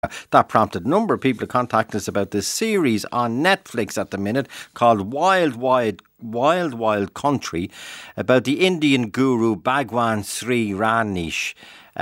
That prompted a number of people to contact us about this series on Netflix at the minute called Wild Country, about the Indian guru Bhagwan Sri Ranish.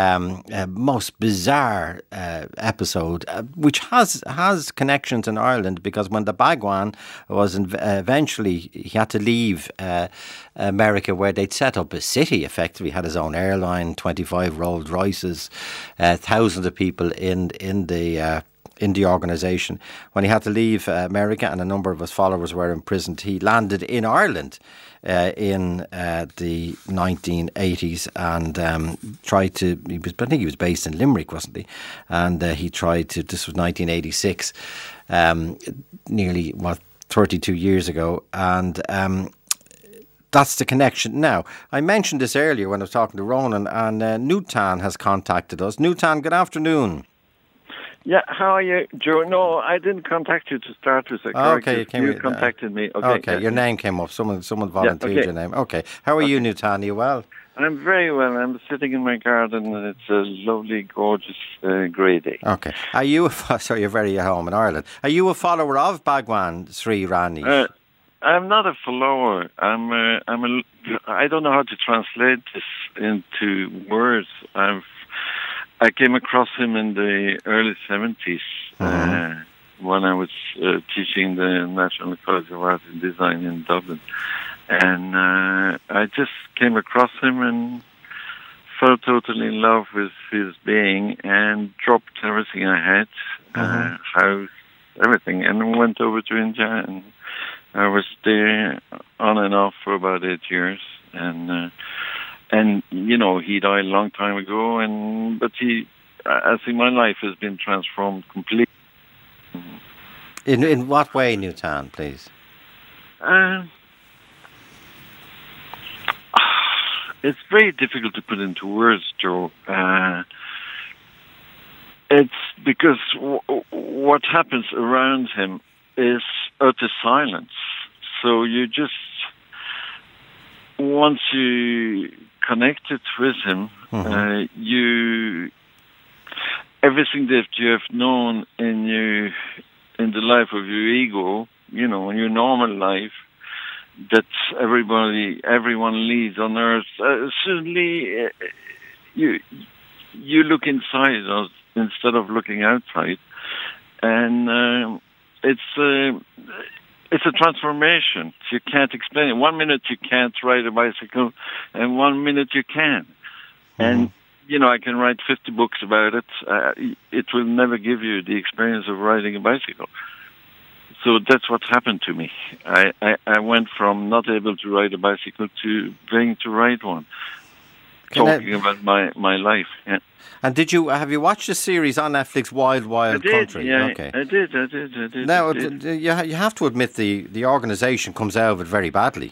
Most bizarre episode, which has connections in Ireland, because when the Bhagwan was eventually, he had to leave America, where they'd set up a city, effectively had his own airline, 25 Rolls Royces, thousands of people in the organisation. When he had to leave America and a number of his followers were imprisoned, he landed in Ireland in the 1980s and tried to. I think he was based in Limerick, wasn't he? And he tried to. This was 1986, nearly 32 years ago, and. That's the connection. Now, I mentioned this earlier when I was talking to Ronan, and Nutan has contacted us. Nutan, good afternoon. Yeah, how are you, Joe? No, I didn't contact you to start with. Okay, you contacted me. Okay, yeah. Your name came up. Someone volunteered your name. Okay, how are you, Nutan? Are you well? I'm very well. I'm sitting in my garden, and it's a lovely, gorgeous grey day. Okay. Are you? Sorry, you're very at home in Ireland. Are you a follower of Bhagwan Sri Ranish? I'm not a follower. I don't know how to translate this into words. I came across him in the early 70s when I was teaching the National College of Art and Design in Dublin. And I just came across him and fell totally in love with his being and dropped everything I had, house, everything, and went over to India. And I was there on and off for about 8 years. And you know, he died a long time ago, but I think my life has been transformed completely. In what way, Nutan, please? It's very difficult to put into words, Joe. It's because what happens around him is utter silence. So you just, once you connected with him, everything that you have known in the life of your ego, you know, in your normal life, that everyone leads on earth, suddenly you look inside instead of looking outside, and it's a transformation. You can't explain it. 1 minute you can't ride a bicycle, and 1 minute you can. And, you know, I can write 50 books about it. It will never give you the experience of riding a bicycle. So that's what happened to me. I went from not able to ride a bicycle to being to ride one. Talking about my life, yeah. And have you watched the series on Netflix, Wild Country? Yeah, okay. I did. Now, you have to admit the organisation comes out of it very badly.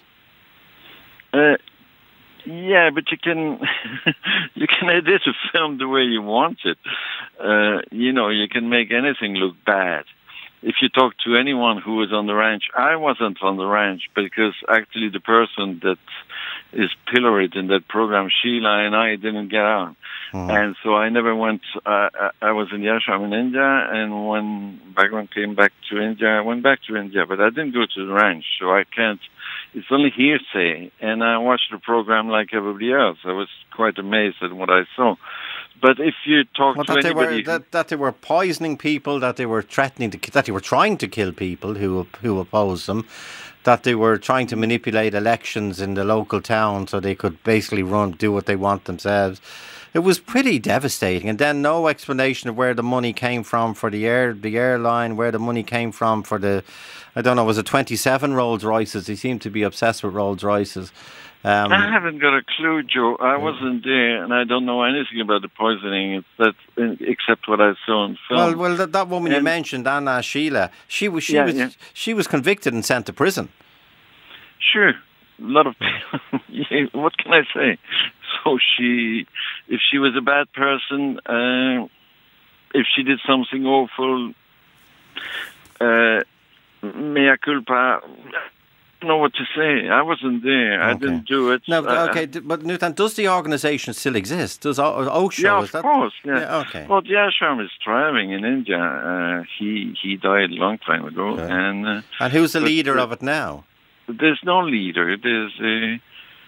Yeah, but you can edit a film the way you want it. You know, you can make anything look bad. If you talk to anyone who was on the ranch, I wasn't on the ranch because actually the person that is pilloried in that program, Sheila, and I didn't get on. And so I never went. I was in the ashram in India, and when Bhagwan came back to India, I went back to India, but I didn't go to the ranch, so I can't. It's only hearsay, and I watched the program like everybody else. I was quite amazed at what I saw. But if you talk to anybody, that they were poisoning people, that they were threatening that they were trying to kill people who opposed them, that they were trying to manipulate elections in the local town so they could basically do what they want themselves. It was pretty devastating, and then no explanation of where the money came from for the airline, where the money came from for was it 27 Rolls Royces? He seemed to be obsessed with Rolls Royces. I haven't got a clue, Joe. I wasn't there, and I don't know anything about the poisoning except what I saw in film. Well, that woman you mentioned, Anna Sheila, she was convicted and sent to prison. Sure, a lot of people. What can I say? So if she was a bad person, if she did something awful, mea culpa. know what to say. I wasn't there. I didn't do it. No, but Nutan, does the organisation still exist? Does Osho? Yeah, is of course. Yeah. Okay. Well, the ashram is thriving in India. He died a long time ago, Okay. and who's the leader of it now? There's no leader. There's a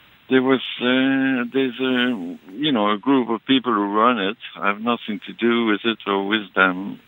a group of people who run it. I have nothing to do with it or with them.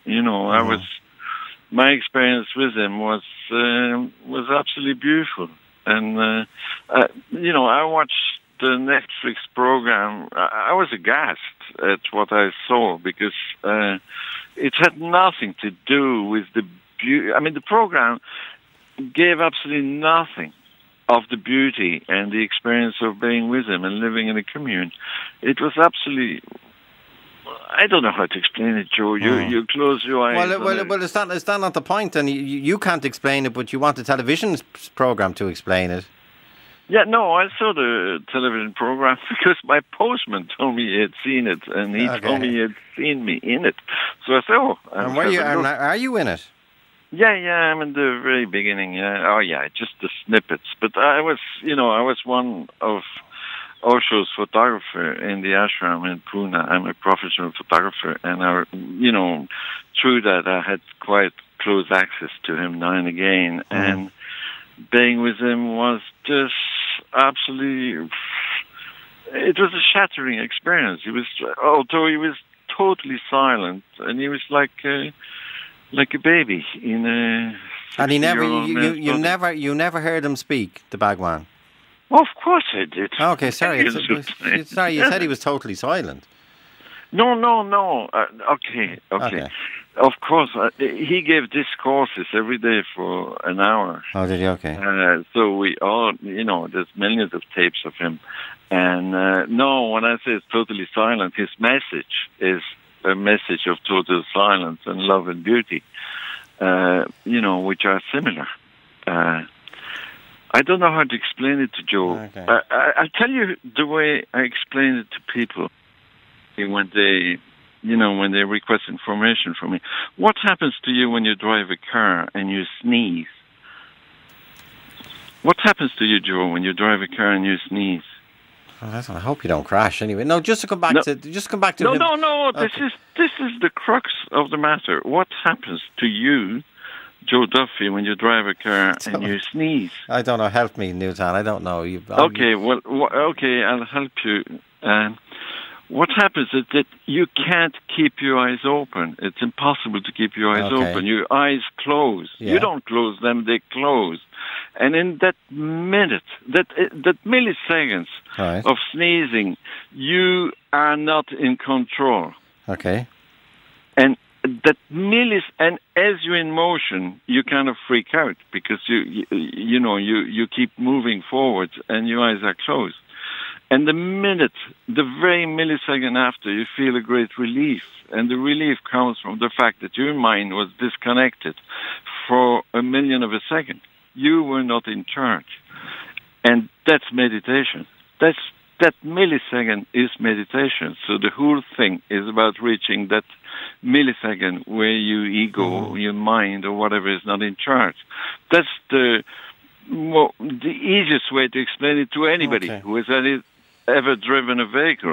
My experience with him was absolutely beautiful, and I watched the Netflix program. I was aghast at what I saw because it had nothing to do with the beauty. I mean, the program gave absolutely nothing of the beauty and the experience of being with him and living in a commune. It was absolutely... I don't know how to explain it, Joe. You close your eyes. Well, is that not the point? And you can't explain it, but you want the television program to explain it. Yeah, no, I saw the television program because my postman told me he had seen it, and he told me he had seen me in it. So I said, and are you in it? Yeah, I'm in the very beginning. Yeah, just the snippets. But I was one of Osho's photographer in the ashram in Pune. I'm a professional photographer, and through that I had quite close access to him now and again, and being with him was just absolutely... It was a shattering experience. Although he was totally silent, and he was like a baby in a... And you never heard him speak, the Bhagwan? Well, of course I did. Okay, sorry. You said he was totally silent. No. Okay. Of course, he gave discourses every day for an hour. Oh, did he? Okay. So we all, there's millions of tapes of him. And no, when I say it's totally silent, his message is a message of total silence and love and beauty, which are similar. I don't know how to explain it to Joe. Okay. I'll tell you the way I explain it to people when they request information from me. What happens to you when you drive a car and you sneeze? What happens to you, Joe, when you drive a car and you sneeze? I hope you don't crash anyway. No, just to come back to... No. Okay. This is the crux of the matter. What happens to you, Joe Duffy, when you drive a car and you sneeze? I don't know. Help me, Nutan. I don't know. Okay, I'll help you. What happens is that you can't keep your eyes open. It's impossible to keep your eyes open. Your eyes close. Yeah. You don't close them, they close. And in that minute, that milliseconds of sneezing, you are not in control. Okay. And that and as you're in motion, you kind of freak out because you keep moving forward and your eyes are closed. And the very millisecond after, you feel a great relief. And the relief comes from the fact that your mind was disconnected for a millionth of a second. You were not in charge. And that's meditation. That millisecond is meditation. So the whole thing is about reaching that millisecond where your ego, your mind, or whatever is not in charge. That's the easiest way to explain it to anybody who has ever driven a vehicle.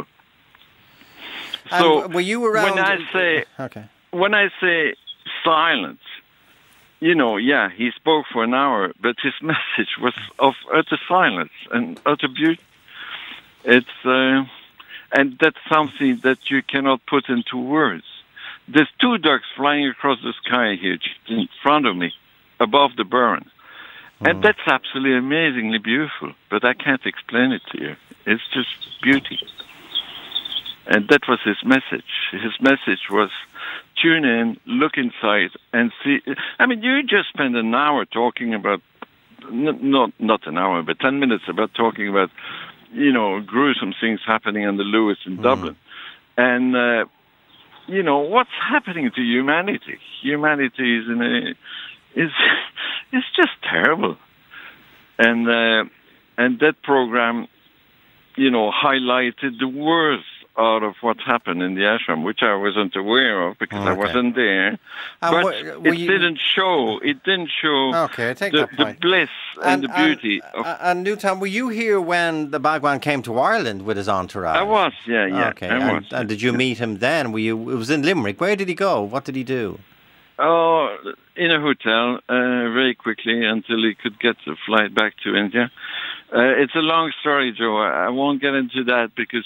So and were you around? When I say silence, he spoke for an hour, but his message was of utter silence and utter beauty. It's and that's something that you cannot put into words. There's two ducks flying across the sky here in front of me, above the burn. And that's absolutely amazingly beautiful, but I can't explain it to you. It's just beauty. And that was his message. His message was tune in, look inside, and see. I mean, you just spend an hour talking about, not an hour, but 10 minutes about talking about, gruesome things happening on the Lewis in Dublin. And, what's happening to humanity? Humanity is it's just terrible. And that program, highlighted the worst out of what happened in the ashram, which I wasn't aware of because I wasn't there. But it didn't show. It didn't show okay, I take that point. The bliss and the beauty. And Newtown, were you here when the Bhagwan came to Ireland with his entourage? I was, yeah. Okay, and did you meet him then? It was in Limerick. Where did he go? What did he do? Oh, in a hotel, very quickly until he could get the flight back to India. It's a long story, Joe. I won't get into that because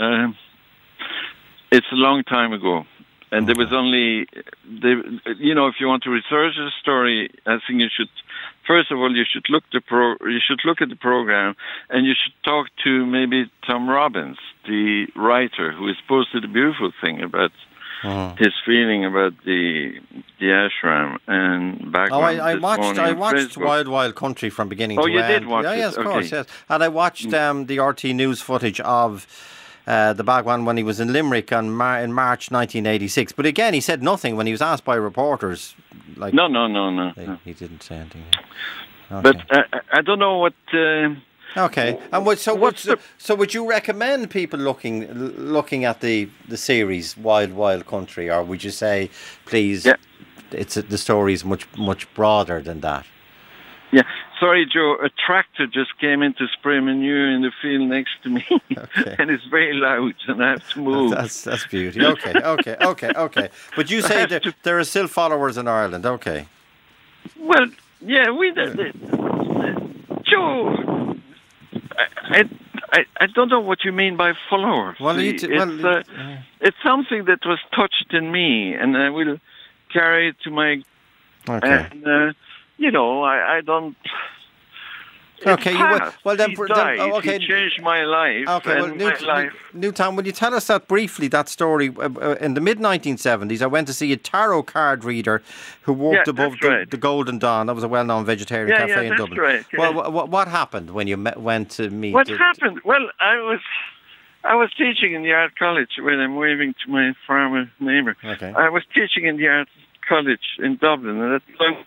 it's a long time ago. And there was only, if you want to research the story, I think you should, first of all, you should look at the program, and you should talk to maybe Tom Robbins, the writer, who is posted a beautiful thing about his feeling about the ashram and background. I watched Wild Wild Country from beginning to end. Oh, you did watch it? Yes, of course, yes. And I watched the RT News footage of the Bhagwan when he was in Limerick in March 1986. But again, he said nothing when he was asked by reporters. No. He didn't say anything. Okay. But I don't know what... Okay, and so would you recommend people looking at the series Wild Wild Country, or would you say, please, the story is much broader than that? Yeah, sorry, Joe. A tractor just came into spray manure in the field next to me, and it's very loud, and I have to move. That's beauty. Okay. But you say there are still followers in Ireland. Okay. Well, yeah, Joe. I don't know what you mean by followers. Well, it's something that was touched in me, and I will carry it to my. Okay. And I don't. Okay. He changed my life. Okay. Newtown, will you tell us that briefly? That story in the mid 1970s. I went to see a tarot card reader who walked above the Golden Dawn. That was a well-known vegetarian cafe in Dublin. Right. Yeah. Well, what happened when you went to meet? What happened? Well, I was teaching in the art college when I'm waving to my farmer neighbour. Okay. I was teaching in the art college in Dublin, and at the time,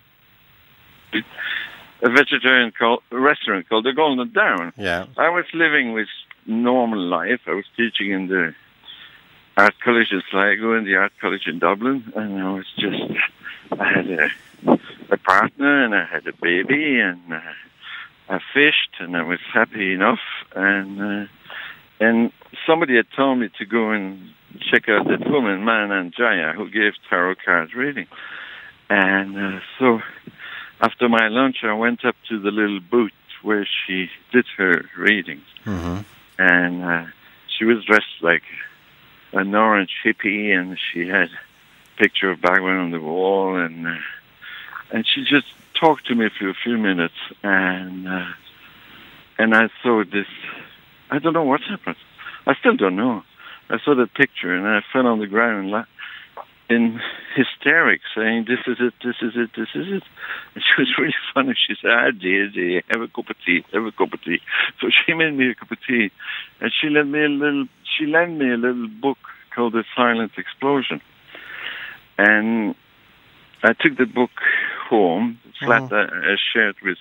a vegetarian restaurant called the Golden Dawn. Yeah. I was living with normal life. I was teaching in the art college in Sligo and the art college in Dublin, and I had a partner, and I had a baby, and I fished, and I was happy enough, and somebody had told me to go and check out that woman, Man Jaya, who gave tarot card reading, and so. After my lunch, I went up to the little booth where she did her readings. Mm-hmm. And she was dressed like an orange hippie, and she had a picture of Bhagwan on the wall, and she just talked to me for a few minutes, and I saw this. I don't know what happened. I still don't know. I saw the picture, and I fell on the ground in hysterics, saying, "This is it, this is it, this is it." And she was really funny. She said, dear, have a cup of tea, have a cup of tea. So she made me a cup of tea, and she lent me a little book called The Silent Explosion. And I took the book home, flat I shared with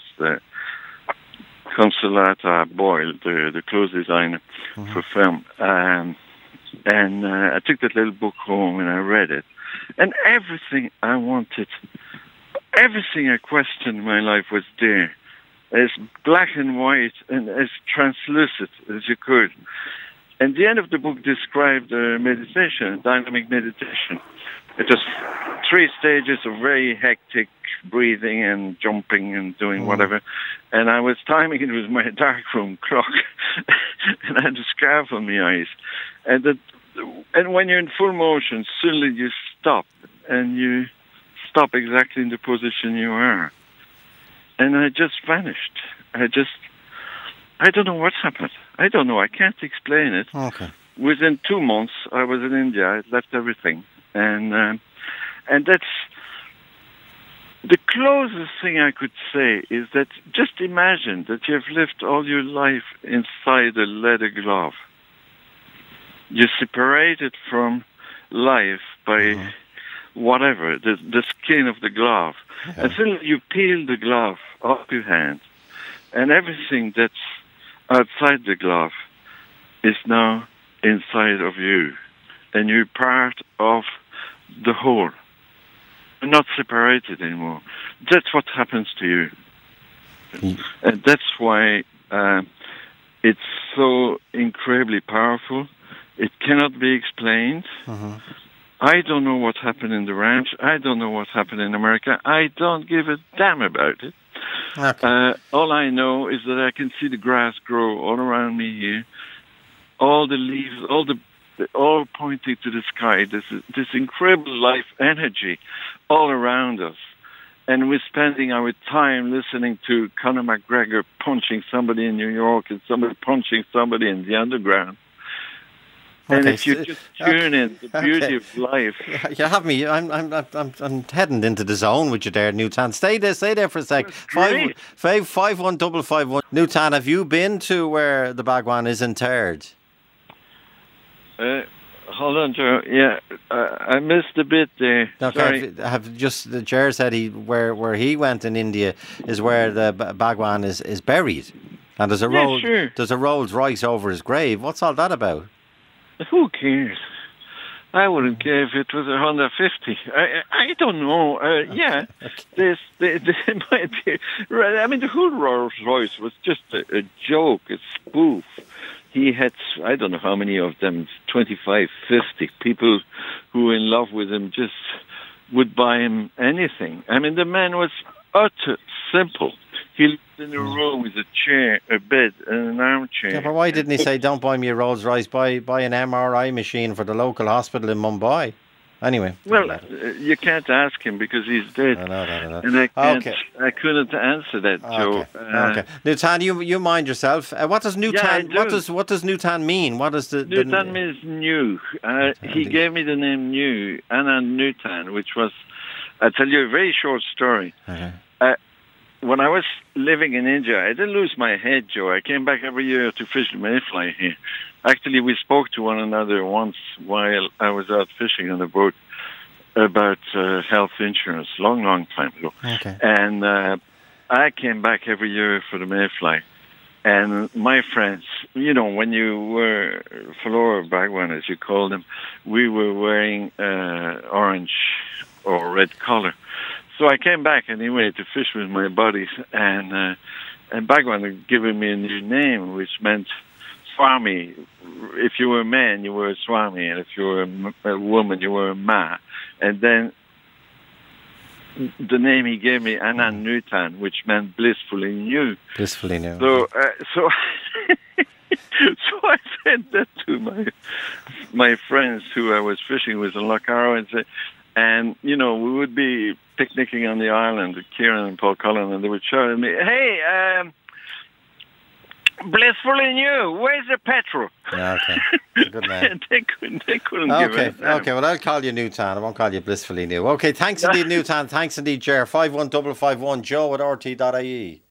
Consolata Boyle, the clothes designer for film. And I took that little book home and I read it. And everything I wanted, everything I questioned in my life was there. As black and white and as translucent as you could. And the end of the book described meditation, dynamic meditation. It was 3 stages of very hectic breathing and jumping and doing whatever. And I was timing it with my darkroom clock. And I had a scarf on my eyes. And when you're in full motion, suddenly you stop. And you stop exactly in the position you are. And I just vanished. I don't know what happened. I don't know. I can't explain it. Okay. Within 2 months, I was in India. I left everything. And that's the closest thing I could say is that just imagine that you've lived all your life inside a leather glove. You're separated from life by whatever, the skin of the glove. Yeah. And then you peel the glove off your hand, and everything that's outside the glove is now inside of you, and you're part of the whole. You're not separated anymore. That's what happens to you. And that's why it's so incredibly powerful. It cannot be explained. I don't know what happened in the ranch. I don't know what happened in America. I don't give a damn about it. Okay. All I know is that I can see the grass grow all around me here. All the leaves, all pointing to the sky. This incredible life energy all around us. And we're spending our time listening to Conor McGregor punching somebody in New York and somebody punching somebody in the underground. And if you just tune in the beauty of life, you have me. I'm heading into the zone with you there, Newtown. Stay there for a sec. 51551. Newtown, have you been to where the Bhagwan is interred? Hold on, Joe. Yeah, I missed a bit there. Okay, have just the chair said where he went in India is where the Bhagwan is buried, and there's a road. Sure. There's a Rolls Royce over his grave. What's all that about? Who cares? I wouldn't care if it was 150. I don't know. Yeah, there might be. I mean, the whole Rolls Royce was just a joke, a spoof. He had, I don't know how many of them, 25, 50 people who were in love with him just would buy him anything. I mean, the man was utter simple. He lived in a room with a chair, a bed, and an armchair. Yeah, but why didn't he say, don't buy me a Rolls Royce, buy an MRI machine for the local hospital in Mumbai? Anyway. Well, you can't ask him because he's dead. I know. And I couldn't answer that, Joe. Okay. Newtown, you mind yourself. What does Newtown? What does Newtown mean? What does the Newtown means new. He gave me the name New, Anand Newtown, which was. I'll tell you a very short story. Okay. When I was living in India, I didn't lose my head, Joe. I came back every year to fish the mayfly here. Actually, we spoke to one another once while I was out fishing on the boat about health insurance, long time ago. Okay. And I came back every year for the mayfly. And my friends, when you were Flora Bhagwan, as you called them, we were wearing orange or red collar. So I came back anyway to fish with my buddies, and Bhagwan had given me a new name, which meant Swami. If you were a man, you were a Swami, and if you were a woman, you were a Ma. And then the name he gave me, Anand Newtown, which meant blissfully new. Blissfully new. So so I said that to my friends who I was fishing with in Loch Arrow, and we would be picnicking on the island with Kieran and Paul Cullen, and they would shout at me, "Hey, blissfully new, where's the petrol?" Yeah, okay. Good man. they couldn't give it. Okay, well, I'll call you Newtown. I won't call you blissfully new. Okay, thanks indeed, Newtown. Thanks indeed, Ger. 51551 joe@rte.ie.